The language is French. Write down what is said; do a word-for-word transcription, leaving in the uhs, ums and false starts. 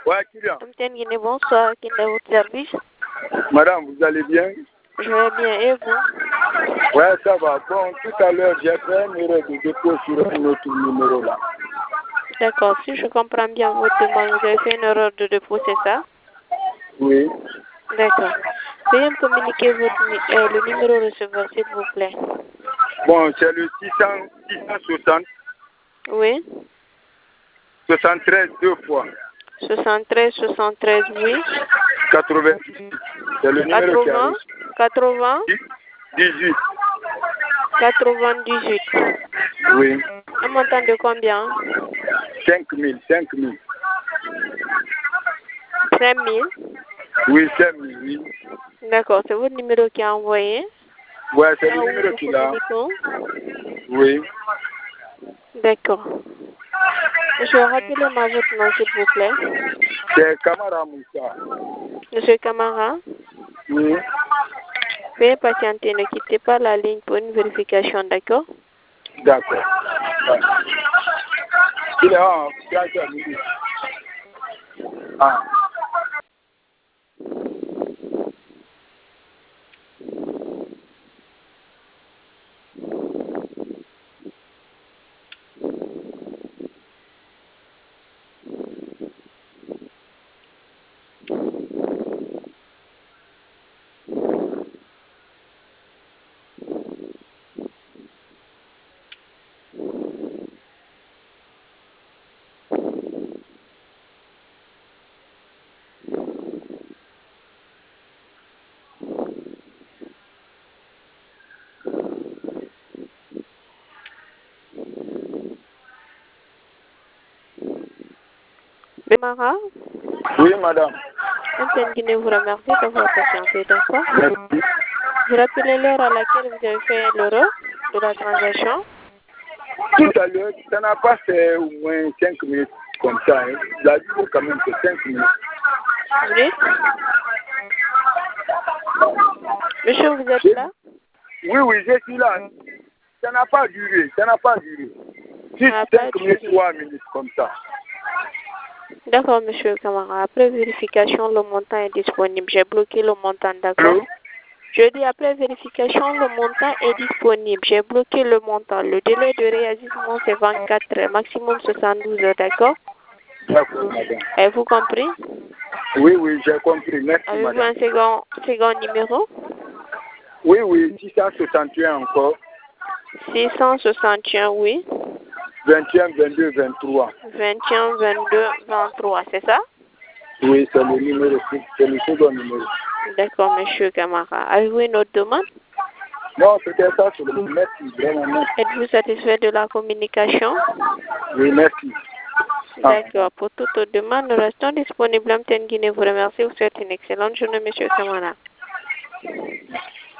Ouais, Kylian. Mtengine, bonsoir, qui est votre service? Madame, vous allez bien? Je vais bien, et vous? Ouais, ça va. Bon, tout à l'heure, j'ai fait un erreur de dépôt sur un autre numéro là. D'accord, si je comprends bien votre demande, vous avez fait une erreur de dépôt, c'est ça? Oui. D'accord. Veuillez me communiquer votre, euh, le numéro receveur, s'il vous plaît. Bon, c'est le six cents, six cent soixante. Oui. soixante-treize deux fois. soixante-treize, soixante-treize, oui. quatre-vingt-dix. C'est le numéro qui quatre-vingts, arrive. quatre-vingts, dix-huit. quatre-vingt-dix-huit. Oui. Un montant de combien? cinq mille, cinq mille. cinq mille. Oui, cinq mille, oui. D'accord, c'est votre numéro qui a envoyé. Ouais, c'est Là le où numéro nous qui l'a. communiquons. Oui. D'accord. Monsieur, rappelez-moi votre nom, s'il vous plaît. C'est Kamara Moussa. Monsieur Camara, Oui. veuillez patienter, ne quittez pas la ligne pour une vérification, d'accord? D'accord. Ouais. Il est en trente minutes. Ah. Camara, Oui, madame. Guinée vous remercie d'avoir patienté, d'accord? Merci. Vous rappelez l'heure à laquelle vous avez fait l'euro de la transaction? Tout à l'heure, ça n'a pas fait au moins cinq minutes comme ça. Hein. La durée quand même, c'est cinq minutes. Oui. Monsieur, vous êtes là? Oui, oui, je suis là. Ça n'a pas duré, ça n'a pas duré. Juste cinq minutes, trois minutes comme ça. D'accord, monsieur Camara. Après vérification, le montant est disponible. J'ai bloqué le montant, d'accord? Je dis après vérification, le montant est disponible. J'ai bloqué le montant. Le délai de réagissement, c'est vingt-quatre heures, maximum soixante-douze heures, d'accord? D'accord, madame. Avez-vous compris? Oui, oui, j'ai compris. Merci, Avez-vous madame. un second, second numéro? Oui, oui, six cent soixante et un encore. six cent soixante et un, oui. vingt et un, vingt-deux, vingt-trois. vingt et un, vingt-deux, vingt-trois, c'est ça? Oui, c'est le numéro, c'est le second numéro. D'accord, monsieur Camara. Avez-vous une autre demande? Non, c'était ça sur le merci, vraiment merci. Êtes-vous satisfait de la communication? Oui, merci. D'accord. Pour toute autre demande, nous restons disponibles. M T N Guinée vous remercie. Vous souhaite une excellente journée, monsieur Camara.